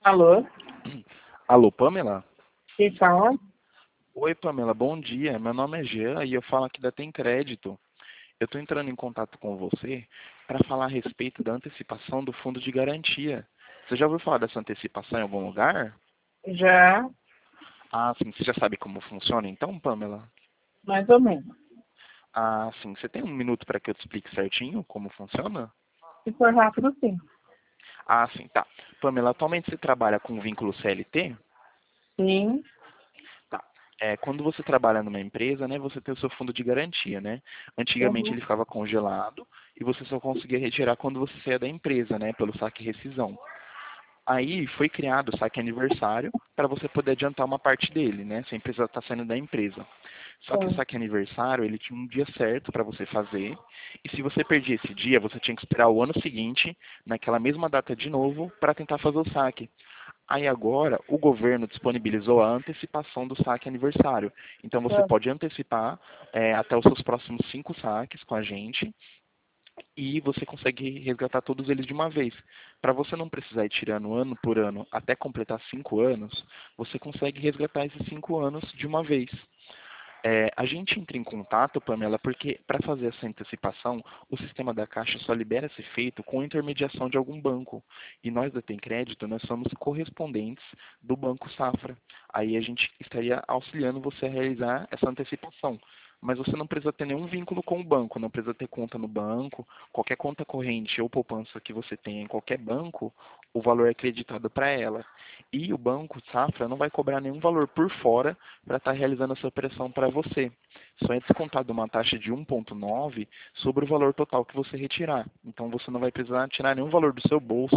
Alô? Alô, Pamela? Quem fala? Oi, Pamela, bom dia. Meu nome é Jean e eu falo aqui da Tem Crédito. Eu estou entrando em contato com você para falar a respeito da antecipação do fundo de garantia. Você já ouviu falar dessa antecipação em algum lugar? Já, Ah, sim. Você já sabe como funciona então, Pamela? mais ou menos. Ah, sim. Você tem um minuto para que eu te explique certinho como funciona? Se for rápido, sim. Ah, sim, tá. Pamela, atualmente você trabalha com vínculo CLT? Sim. Tá. Quando você trabalha numa empresa, né, você tem o seu fundo de garantia, né? Antigamente Uhum. ele ficava congelado e você só conseguia retirar quando você saía da empresa, né, pelo saque e rescisão. Aí foi criado o saque aniversário para você poder adiantar uma parte dele, né? Se a empresa está saindo da empresa. Só que o Sim. saque aniversário, ele tinha um dia certo para você fazer. E se você perdia esse dia, você tinha que esperar o ano seguinte, naquela mesma data de novo, para tentar fazer o saque. Aí agora, o governo disponibilizou a antecipação do saque aniversário. Então você Sim. pode antecipar até os seus próximos 5 saques com a gente e você consegue resgatar todos eles de uma vez. Para você não precisar ir tirando ano por ano até completar 5 anos, você consegue resgatar esses 5 anos de uma vez. A gente entra em contato, Pamela, porque para fazer essa antecipação, o sistema da Caixa só libera ser feito com intermediação de algum banco. E nós da Tem Crédito, nós somos correspondentes do Banco Safra. Aí a gente estaria auxiliando você a realizar essa antecipação. Mas você não precisa ter nenhum vínculo com o banco, não precisa ter conta no banco, qualquer conta corrente ou poupança que você tenha em qualquer banco, o valor é creditado para ela. E o Banco Safra não vai cobrar nenhum valor por fora para estar realizando essa operação para você. Só é descontado uma taxa de 1,9 sobre o valor total que você retirar. Então você não vai precisar tirar nenhum valor do seu bolso